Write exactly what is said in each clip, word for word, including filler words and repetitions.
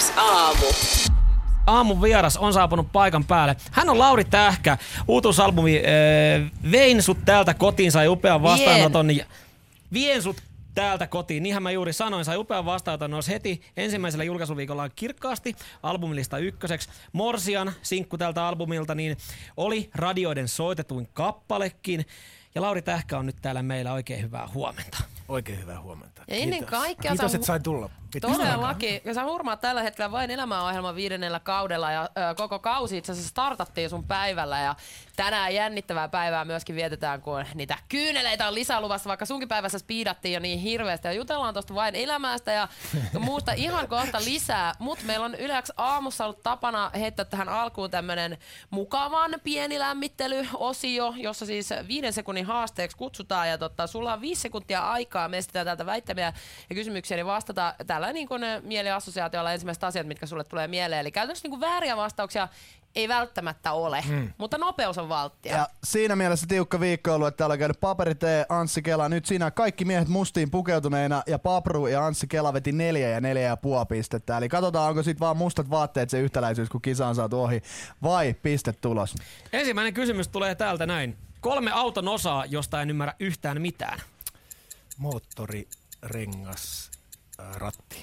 aamu. Aamun vieras on saapunut paikan päälle. Hän on Lauri Tähkä. Uutuusalbumi äh, Vein sut täältä kotiin sai upean vastaanoton. Vien, Vien sut täältä kotiin. Niinhän mä juuri sanoin. Sai upean vastaanoton. Nousi heti ensimmäisellä julkaisuviikolla kirkkaasti albumilista ykköseksi. Morsian sinkku tältä albumilta niin oli radioiden soitetuin kappalekin. Ja Lauri Tähkä on nyt täällä meillä. Oikein hyvää huomenta. Oikein hyvää huomenta. Ja ennen kaikkea... Kiitos, että sain tulla. Todellakin. Ja sä hurmaat tällä hetkellä vain elämäohjelman viidennellä kaudella ja ö, koko kausi itse asiassa startattiin sun päivällä ja tänään jännittävää päivää myöskin vietetään, kun niitä kyyneleitä on lisää luvassa, vaikka sunkin päivässä spiidattiin jo niin hirveästi ja jutellaan tosta vain elämästä ja muusta ihan kohta lisää, mutta meillä on yleensä aamussa ollut tapana heittää tähän alkuun tämmönen mukavan pieni lämmittelyosio, jossa siis viiden sekunnin haasteeksi kutsutaan ja totta, sulla on viisi sekuntia aikaa, me estetään täältä väittämiä ja kysymyksiä, niin vastata tällä niin kuin mieliassosiaatiolla ensimmäiset asiat, mitkä sulle tulee mieleen. Eli käytännössä niin kuin vääriä vastauksia ei välttämättä ole, mm. mutta nopeus on valttia. Ja siinä mielessä tiukka viikko ollut, että täällä on käynyt Paperitee, Anssi Kela. Nyt siinä kaikki miehet mustiin pukeutuneina ja Papru ja Anssi Kela veti neljä ja neljä ja puoli pistettä. Eli katsotaan, onko sit vaan mustat vaatteet se yhtäläisyys, kun kisa on saatu ohi, vai piste tulos. Ensimmäinen kysymys tulee täältä näin. Kolme auton osaa, josta en ymmärrä yhtään mitään. Moottori, rengas, äh, ratti.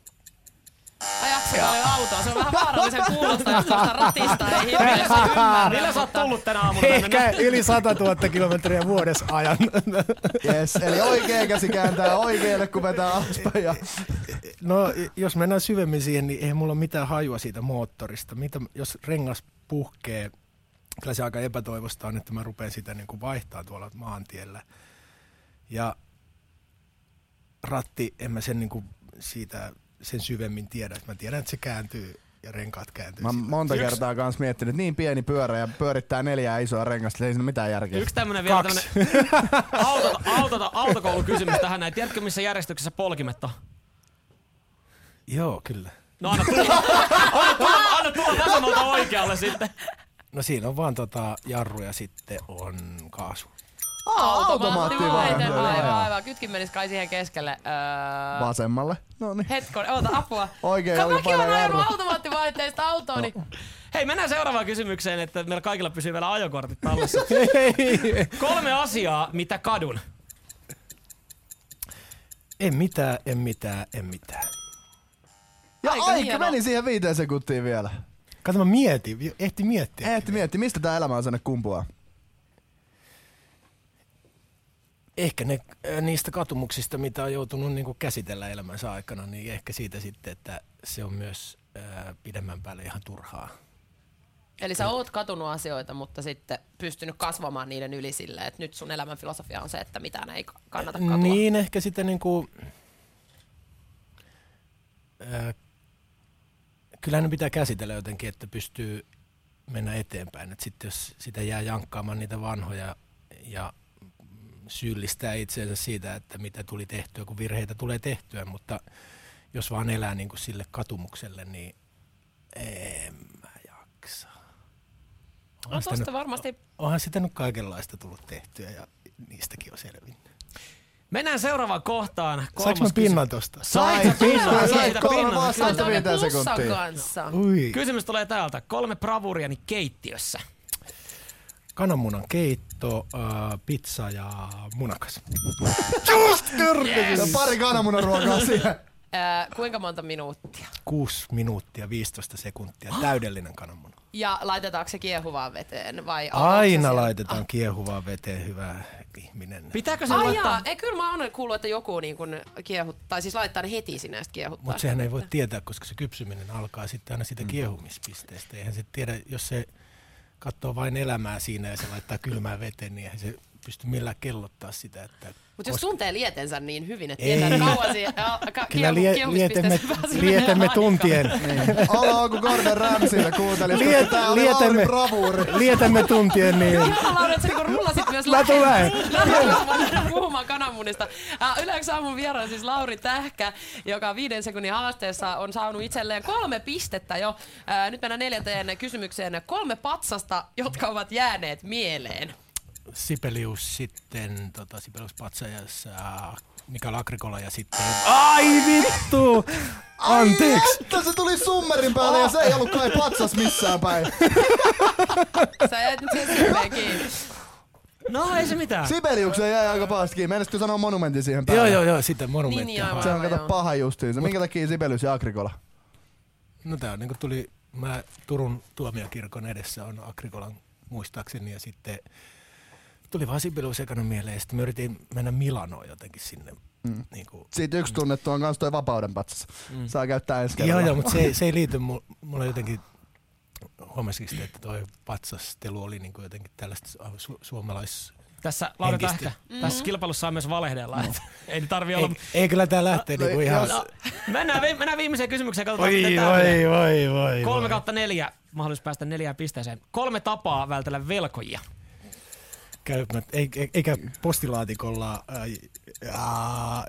Ajaksi paljon autoa. Se on vähän vaarallisen kuulosta, jos tuosta ratista ei hirveästi ymmärrä. Millä sä oot tullut tänä aamuna? Ehkä yli sata tuhatta kilometriä vuodessa ajan. Yes, eli oikea käsi kääntää oikealle, kun vetää alaspäin. Ja... No, jos mennään syvemmin siihen, niin ei mulla ole mitään hajua siitä moottorista. Mitä, jos rengas puhkee, kyllä se aika epätoivosta on, että mä rupean sitä niin kuin vaihtaa tuolla maantiellä. Ja ratti, en mä sen niin kuin siitä sen syvemmin tiedä. Mä tiedän, että se kääntyy ja renkaat kääntyy. Mä oon monta Yks... kertaa kans miettinyt, niin pieni pyörä ja pyörittää neljää isoa rengasta, ei siinä mitään järkeä. Yksi tämmönen vielä tämmönen auto, auto, autokoulukysymys tähän näin. Tiedätkö, missä järjestyksessä polkimet on? Joo, kyllä. No anna tulla, anna tulla, anna tulla vasemmalta oikealle sitten. No siinä on vaan tota jarru ja sitten on kaasu. Oh, automaattivaihde. Aivan, aivan. Kytkin menis kai siihen keskelle. Öö... Vasemmalle. No niin. Hetkon, oota apua. Oikein Ka- jalka Mäkin painaa on ajanut jarru. automaattivaihteista autooni. No. Hei, mennään seuraavaan kysymykseen, että meillä kaikilla pysyy vielä ajokortit tallessa. Kolme asiaa, mitä kadun. En mitään, en mitään, en mitään. Ja Aika aika hieno. meni siihen viiteen sekuntiin vielä. Kato, mä mietin, ehti miettiä. Ehti miettiä, mistä tää elämä on sinne kumpuaa. Ehkä ne, niistä katumuksista, mitä on joutunut niin kuin käsitellä elämänsä aikana, niin ehkä siitä sitten, että se on myös ää, pidemmän päälle ihan turhaa. Eli sä oot katunut asioita, mutta sitten pystynyt kasvamaan niiden yli silleen, että nyt sun elämän filosofia on se, että mitään ei kannata katua. Niin, ehkä sitten niin kuin, ää, kyllähän ne pitää käsitellä jotenkin, että pystyy mennä eteenpäin. Että sitten jos sitä jää jankkaamaan niitä vanhoja ja syyllistää itseensä siitä, että mitä tuli tehtyä, kun virheitä tulee tehtyä, mutta jos vaan elää niin kuin sille katumukselle, niin en mä jaksa. No tosta nyt, varmasti... Onhan sitä nyt kaikenlaista tullut tehtyä ja niistäkin on selvinnyt. Mennään seuraavaan kohtaan. Saanko mä pinnan tosta? Sait sä pinnan? Sait Siitä kolme pinnan. vastausta Sä oot viiteen plussan sekuntiin. kanssa. Ui. Kysymys tulee täältä. Kolme bravuriani keittiössä. Kananmunan keitto, äh, pizza ja munakas. Just yes. Pari kananmunan ruokaa siihen. Äh, kuinka monta minuuttia? Kuusi minuuttia, viisitoista sekuntia. Täydellinen kananmuna. Ja laitetaanko se kiehuvaan veteen vai? Aina laitetaan kiehuvaan veteen, hyvä ihminen. Pitääkö se Ai laittaa? jaa, ei, kyllä mä oon kuullut, että joku niin kun kiehut, tai siis laittaa ne heti sinne ja sitten kiehuttaa. Mutta sehän ei voi tietää, koska se kypsyminen alkaa sitten aina siitä kiehumispisteestä. Eihän se tiedä, jos se katsoo vain elämää siinä ja se laittaa kylmään veteen, niin eihän se pysty millään kellottaa sitä. Mutta jos tuntee lietensä niin hyvin, että tietää, että kauan siihen ka- Kyllä kiehu, lie, lietemme, kiehumispisteessä lietemme tuntien. Olo kun Gordon Ramsaylla kuuntelis, Liet, koska tää oli Lauri lietemme, bravuuri. lietemme tuntien, niin Ihana Lauri, että sä niinku rullasit myös Mä tulen. lähelle puhumaan kananmunista. Uh, Yleensä aamun vieraan siis Lauri Tähkä, joka viiden sekunnin haasteessa on saanut itselleen kolme pistettä jo. Uh, nyt mennään neljänteen kysymykseen. Kolme patsasta, jotka ovat jääneet mieleen. Sibelius, sitten tota, Sibelius Patsajas, Mikael Agrikola ja sitten... Ai vittu! Anteeksi. Että se tuli summerin päälle ja se ei ollut kai patsas missään päin. Sä jäit nyt sen silmeen kiinni. No ei se mitään. Sibeliuksen jäi aika pahasti kiinni. Meinaskö sanoa monumentin siihen päälle? Joo, joo, joo, sitä monumenttia. Niin, niin, aivan. Se on kato Joo. paha justiinsa. Minkä takia Sibelius ja Agrikola? No tää on niinku tuli, mä Turun tuomiokirkon edessä on Agrikolan muistaakseni ja sitten tuli vaan Sibelius ekana mieleen ja sitten me yritin mennä Milanoon jotenkin sinne. Mm. Niinku. Siitä yksi tunnettu on kans toi vapauden patsas. Mm. Saa käyttää ensi Joo, kerralla. joo, mutta se, ei- se ei liity, mulla jotenkin huomasin sitten, että toi patsastelu oli niinku jotenkin tällaista su- suomalais... Tässä Lauri Henkistä. Tähkä, mm-hmm. tässä kilpailussa saa myös valehdella. No. Ei tarvii olla... Ei, ei kyllä tää lähtee No, niinku no, ihan... No, mennään, vi- mennään viimeiseen kysymykseen, katsotaan Oi, miten tää menee. voi, voi, voi. Kolme voi. kautta neljä, mahdollisuus päästä neljään pisteeseen. Kolme tapaa vältellä velkojia. Käymät, eikä, eikä postilaatikolla... Ai, aa,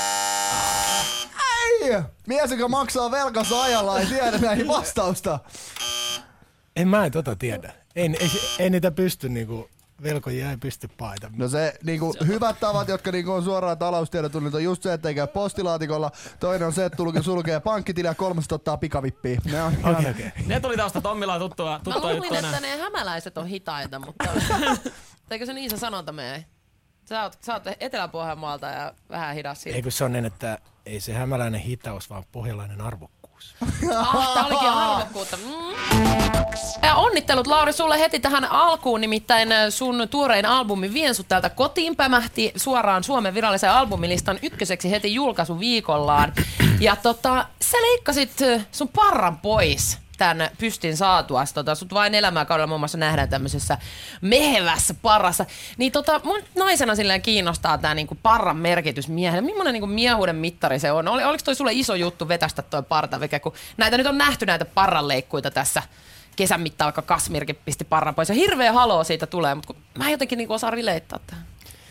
Ei! Mies, joka maksaa velkansa ajalla, ei tiedä näihin vastausta. en mä en tota tiedä. Ei, ei, ei niitä pysty niinku... Velkojia ei pysty paita. No se niinku, hyvät tavat, jotka niinku on suoraan taloustiedotunnilta, on just se, että ei käy postilaatikolla. Toinen on se, että tulki sulkee pankkitiliä, kolmas ottaa pikavippiä. Ne on ihan... Okei, okei. Ne tuli taas Tommilla tuttua, Mä tuttua luulin, juttua että nää. ne hämäläiset on hitaita, mutta... Eikö se niin se sanonta mene? Sä oot, sä oot Etelä-Pohjanmaalta ja vähän hidas siitä. Ei kun se on niin, että ei se hämäläinen hitaus, vaan pohjalainen arvokkuus. Ah, tää olikin arvokkuutta. Mm. Ja onnittelut Lauri sulle heti tähän alkuun, nimittäin sun tuorein albumi Vien sut täältä kotiin pämähti suoraan Suomen virallisen albumilistan ykköseksi heti julkaisuviikollaan. Ja tota, sä leikkasit sun parran pois tämän pystin saatuas. Tota, sut vain elämää kaudella muun muassa nähdään tämmöisessä mehevässä parrassa. Niin tota, mun naisena silleen kiinnostaa tää niinku parran merkitys miehelle. Millainen niinku miehuuden mittari se on? Oli, oliko toi sulle iso juttu vetästä toi partaveke, kun näitä nyt on nähty näitä parranleikkuita tässä kesän mittaan, vaikka Kasmirkin pisti parran pois. Ja hirveä haloo siitä tulee, mutta mä en jotenkin niinku osaa rileittaa tähän.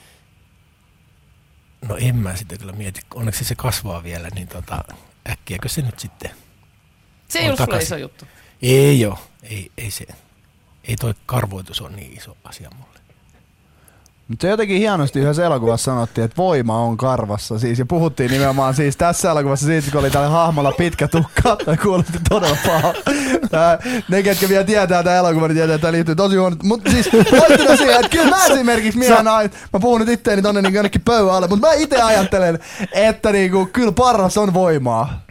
No en mä sitä kyllä mieti. Onneksi se kasvaa vielä, niin tota, äkkiäkö se nyt sitten Se ei on ollut sulle takaisin. iso juttu. Ei oo. Ei, ei se. Ei toi karvoitus ole niin iso asia mulle. Mutta se jotenkin hienosti yhdessä elokuvassa sanottiin, että voima on karvassa. Siis, ja puhuttiin nimenomaan siis tässä elokuvassa siitä, kun oli tällä hahmolla pitkä tukka. Tämä kuulosti todella paha. Tää, ne, ketkä vielä tietää tämän elokuvan, niin tietää, että tämä liittyy tosi huonosti. Mutta siis pointtina siihen, että kyllä mä esimerkiksi miehenä, mä puhun nyt itteeni tonne niin jonnekin pöydän alle, mutta mä itse ajattelen, että niinku, kyllä parras on voimaa.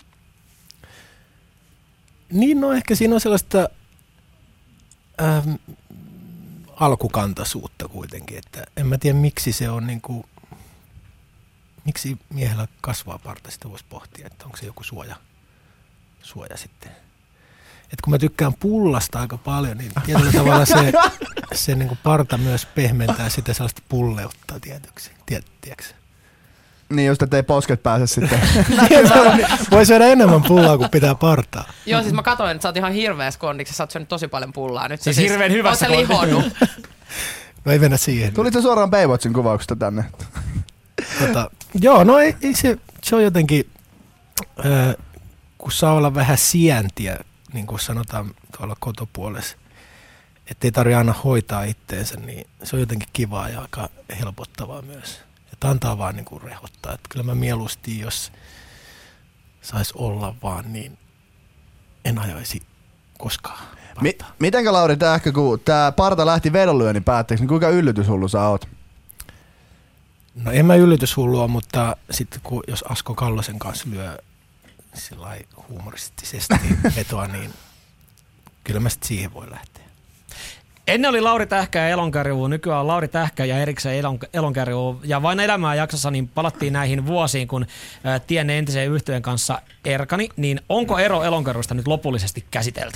Niin, no ehkä siinä on sellaista ähm, alkukantaisuutta kuitenkin, että en mä tiedä miksi se on niinku, miksi miehellä kasvaa parta, sitä voisi pohtia, että onko se joku suoja, suoja sitten. Et kun mä tykkään pullasta aika paljon, niin tietyllä tavalla se, se niinku parta myös pehmentää sitä sellaista pulleutta tietyksi, tiedätkö? Niin just, että ei posket pääse sitten. Voi syödä enemmän pullaa kuin pitää partaa. Joo, siis mä katsoin, että sä oot ihan hirveässä kondiksi, sä oot syönyt tosi paljon pullaa. Nyt Siis hirveän hyvässä oot sä lihonnut. No ei mennä siihen. Tulit se suoraan Baywatchin kuvauksesta tänne? Tota, joo, no ei, ei se, se on jotenkin, äh, kun saa olla vähän siäntiä, niin kuin sanotaan tuolla kotopuolessa, ettei tarvitse aina hoitaa itteensä, niin se on jotenkin kivaa ja aika helpottavaa myös. Että antaa vaan niin kuin rehottaa. Että kyllä mä mieluusti, jos sais olla vaan, niin en ajaisi koskaan Mi- mitenkä Lauri Tähkä, kun tää parta lähti vedonlyönnin päätteeksi, niin kuinka yllytyshullu sä oot? No en mä yllytyshullua, mutta sitten kun jos Asko Kallosen kanssa lyö sillai humoristisesti vetoa, niin kyllä mä sitten siihen voi lähteä. Ennen oli Lauri Tähkä ja Elonkärju, nykyään on Lauri Tähkä ja erikseen Elon, Elonkärju. Ja vain elämää jaksossa niin palattiin näihin vuosiin, kun ä, tienne entisen yhtyeen kanssa erkani. Niin onko ero Elonkärjusta nyt lopullisesti käsitelty?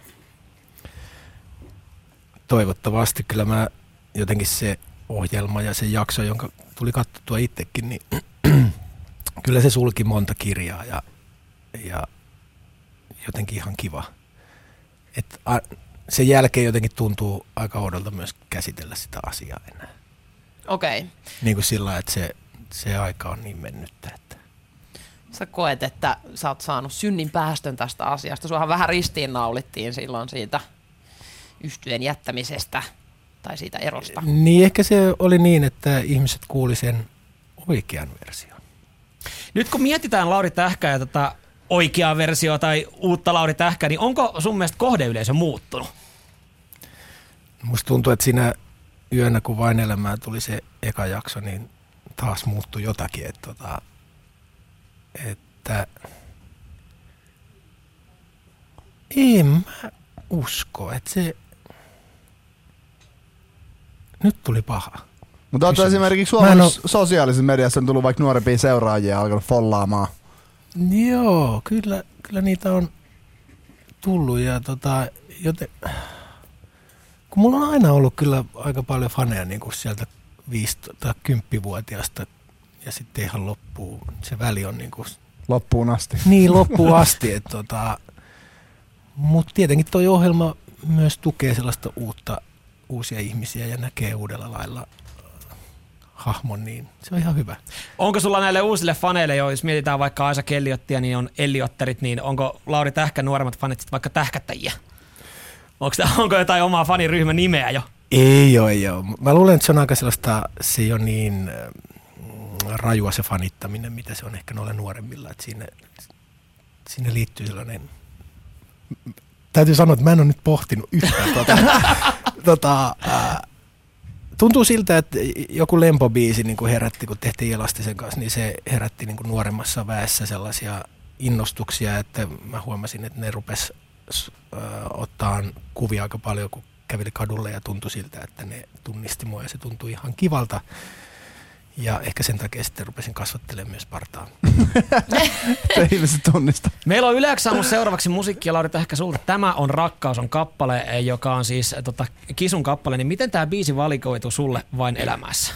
Toivottavasti kyllä mä jotenkin se ohjelma ja se jakso, jonka tuli katsottua itsekin, niin kyllä se sulki monta kirjaa ja, ja jotenkin ihan kiva. Et a, sen jälkeen jotenkin tuntuu aika oudolta myös käsitellä sitä asiaa enää. Okei. Okay. Niin kuin sillä, että se, se aika on niin mennyttä. Että. Sä koet, että sä oot saanut synnin päästön tästä asiasta. Suahan vähän ristiinnaulittiin silloin siitä yhtyeen jättämisestä tai siitä erosta. Niin ehkä se oli niin, että ihmiset kuuli sen oikean version. Nyt kun mietitään Lauri Tähkää ja tätä oikea versio tai uutta Lauri Tähkää, niin onko sun mielestä kohdeyleisö muuttunut? Musta tuntuu, että siinä yönä, kun Vain elämää tuli se eka jakso, niin taas muuttui jotakin. Että, tota, että en mä usko, että se nyt tuli paha. Mutta ootko esimerkiksi Suomen ole... sosiaalisessa mediassa on tullut vaikka nuorempia seuraajia ja alkanut follaamaan? Joo, kyllä, kyllä niitä on tullut. Ja tota, joten, kun mulla on aina ollut kyllä aika paljon faneja niin kuin sieltä viisi tai kymppivuotiaasta ja sitten ihan loppuun. Se väli on niin kuin... Loppuun asti. Niin, loppuun asti. Et, tota, mutta tietenkin toi ohjelma myös tukee sellaista uutta, uusia ihmisiä ja näkee uudella lailla hahmon, niin se on ihan hyvä. Onko sulla näille uusille faneille, jos mietitään vaikka Aisa Kelliottia, niin on Elliotterit, niin onko Lauri Tähkä nuoremmat fanit sitten vaikka tähkättäjiä? Onko, onko jotain omaa faniryhmän nimeä jo? Ei ole, ei ole. Mä luulen, että se on aika sellaista, se ei ole niin rajua se fanittaminen, mitä se on ehkä noilla nuoremmilla. Että siinä, siinä liittyy sellainen... Täytyy sanoa, että mä en ole nyt pohtinut yhtään. tota, tota, ää, tuntuu siltä, että joku lempobiisi niin kuin herätti, kun tehtiin Elastisen kanssa, niin se herätti niin kuin nuoremmassa väessä sellaisia innostuksia, että mä huomasin, että ne rupes äh, ottaa kuvia aika paljon, kun käveli kadulle ja tuntui siltä, että ne tunnisti mua ja se tuntui ihan kivalta. Ja ehkä sen takia sitten rupesin kasvattelemaan myös partaa. Se ihmiset tunnista. Meillä on Yle X aamussa seuraavaksi musiikkia, Lauri Tähkä, sulta. Tämä on Rakkaus on kappale, joka on siis tota, Kisun kappale. Niin miten tämä biisi valikoitu sulle Vain elämässä?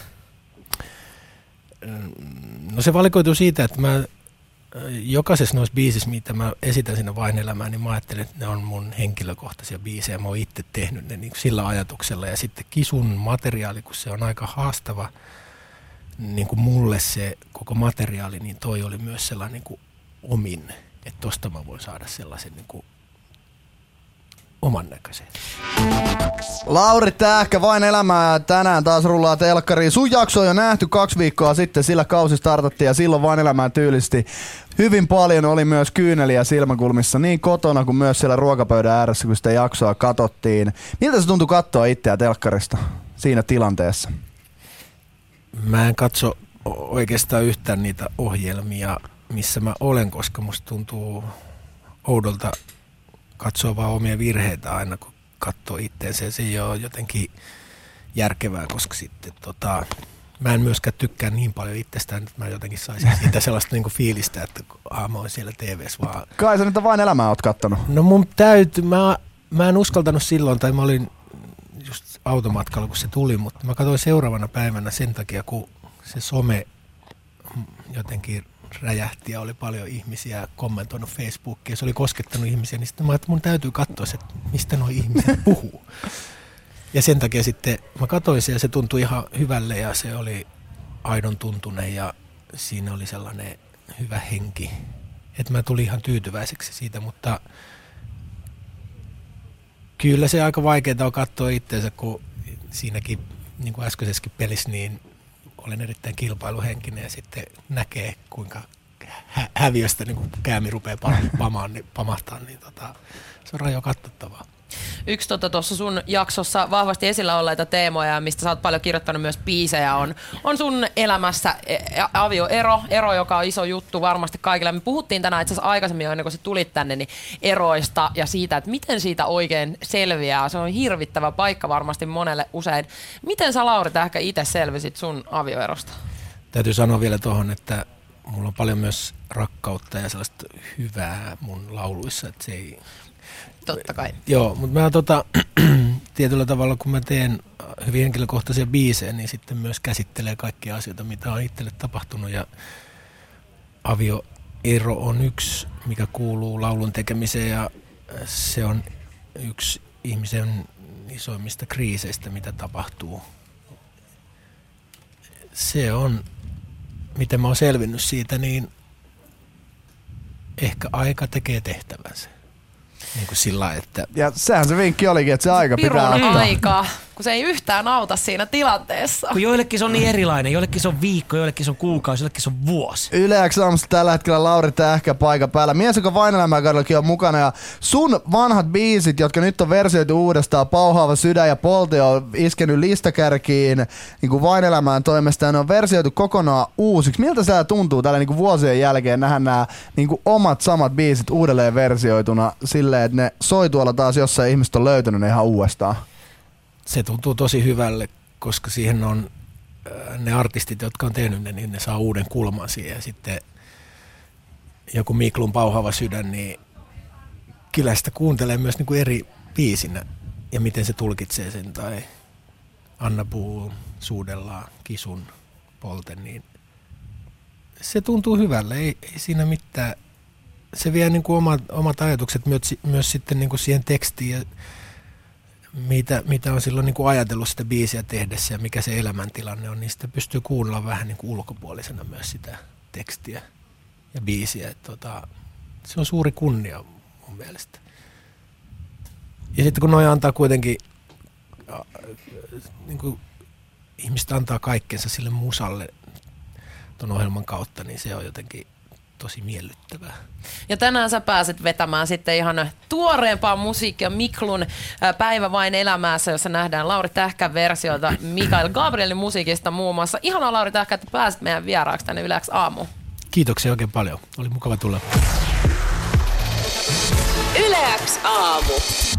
No se valikoituu siitä, että mä jokaisessa noissa biisissä, mitä mä esitän siinä Vain elämään, niin mä ajattelen, että ne on mun henkilökohtaisia biisejä. Mä oon itse tehnyt ne niin sillä ajatuksella. Ja sitten Kisun materiaali, kun se on aika haastava, niin kuin mulle se koko materiaali, niin toi oli myös sellainen niin kuin omin, että tosta mä voin saada sellaisen niin kuin oman näköisen. Lauri Tähkä, Vain elämää, tänään taas rullaa telkkariin. Sun jakso on jo nähty kaksi viikkoa sitten, sillä kausi startattiin ja silloin Vain elämää tyylisti. Hyvin paljon oli myös kyyneliä silmäkulmissa niin kotona kuin myös siellä ruokapöydän ääressä, kun sitä jaksoa katsottiin. Miltä se tuntui katsoa itseä telkkarista siinä tilanteessa? Mä en katso oikeastaan yhtään niitä ohjelmia, missä mä olen, koska musta tuntuu oudolta katsoa vaan omia virheitä aina, kun katsoo itteensä. Se ei ole jotenkin järkevää, koska sitten tota, mä en myöskään tykkää niin paljon itsestään, että mä jotenkin saisin siitä sellaista niinku fiilistä, että ah, mä oon siellä T V:ssä vaan. Kai sä nyt Vain elämää oot kattonut? No mun täytyy, mä, mä en uskaltanut silloin, tai mä olin just automatkalla, kun se tuli, mutta mä katsoin seuraavana päivänä sen takia, kun se some jotenkin räjähti ja oli paljon ihmisiä kommentoinut Facebookia, se oli koskettanut ihmisiä, niin sitten mä ajattelin, että mun täytyy katsoa se, että mistä nuo ihmiset puhuu. Ja sen takia sitten mä katsoin se ja se tuntui ihan hyvälle ja se oli aidon tuntunen ja siinä oli sellainen hyvä henki. Että mä tulin ihan tyytyväiseksi siitä, mutta kyllä se aika vaikeaa on katsoa itseensä, kun siinäkin, niin kuin äskeisessäkin pelissä, niin olen erittäin kilpailuhenkinen ja sitten näkee, kuinka hä- häviöstä niin käämi rupeaa pamaan, niin pamahtaa, niin tota, se on rajo katsottavaa. Yksi tuossa tota, sun jaksossa vahvasti esillä olleita teemoja, mistä sä oot paljon kirjoittanut myös biisejä, on, on sun elämässä avioero, ero, joka on iso juttu varmasti kaikille. Me puhuttiin tänään itse asiassa aikaisemmin, ennen kuin sä tulit tänne, niin eroista ja siitä, että miten siitä oikein selviää. Se on hirvittävä paikka varmasti monelle usein. Miten sä, Lauri Tähkä, itse selvisit sun avioerosta? Täytyy sanoa vielä tuohon, että mulla on paljon myös rakkautta ja sellaista hyvää mun lauluissa, että se ei... Totta kai. Joo, mutta mä tota, tietyllä tavalla, kun mä teen hyvin henkilökohtaisia biisejä, niin sitten myös käsittelee kaikkia asioita, mitä on itselle tapahtunut. Ja avioero on yksi, mikä kuuluu laulun tekemiseen ja se on yksi ihmisen isoimmista kriiseistä, mitä tapahtuu. Se on, miten mä oon selvinnyt siitä, niin ehkä aika tekee tehtävänsä. Niin kuin sillä, että... Ja sehän se vinkki olikin, että se aika Pirun pitää ottaa. aika. kun se ei yhtään auta siinä tilanteessa. Kun joillekin se on niin erilainen, joillekin se on viikko, joillekin se on kuukausi, joillekin se on vuosi. Yle X aamusta tällä hetkellä Lauri Tähkä paikan päällä. Mies, joka Vain-elämää-kaudellakin on mukana. Ja sun vanhat biisit, jotka nyt on versioitu uudestaan, Pauhaava sydän ja Polte on iskenyt listakärkiin niin kuin Vain-elämään toimesta ja ne on versioitu kokonaan uusiksi. Miltä sä tuntuu tällä niin kuin vuosien jälkeen nähdä nämä niin kuin omat samat biisit uudelleen versioituna silleen, että ne soi tuolla taas jossain ihmiset on löytänyt ne ihan uudestaan? Se tuntuu tosi hyvälle, koska siihen on ne artistit, jotka on tehnyt ne, niin ne saa uuden kulman siihen. Ja sitten joku Miklun Pauhaava sydän, niin kyllä sitä kuuntelee myös niin kuin eri biisinä ja miten se tulkitsee sen. Tai Anna puhuu suudellaan, Kisun, Polte, niin se tuntuu hyvälle. Ei, ei siinä mitään. Se vie niin kuin omat, omat ajatukset myös, myös sitten niin kuin siihen tekstiin ja Mitä, mitä on silloin niin kuin ajatellut sitä biisiä tehdessä ja mikä se elämäntilanne on, niin sitä pystyy kuunnella vähän niin kuin ulkopuolisena myös sitä tekstiä ja biisiä. Et tota, se on suuri kunnia mun mielestä. Ja sitten kun noja antaa kuitenkin, äh, niin kuin ihmiset antaa kaikkensa sille musalle ton ohjelman kautta, niin se on jotenkin tosi miellyttävää. Ja tänään sä pääset vetämään sitten ihan tuoreempaa musiikkia Miklun Päivä vain elämässä, jossa nähdään Lauri Tähkän versiota Mikael Gabrielin musiikista muun muassa. Ihanaa Lauri Tähkä, että pääsit meidän vieraaksi tänne Yle X aamuun. Kiitoksia oikein paljon. Oli mukava tulla. Yle X aamu.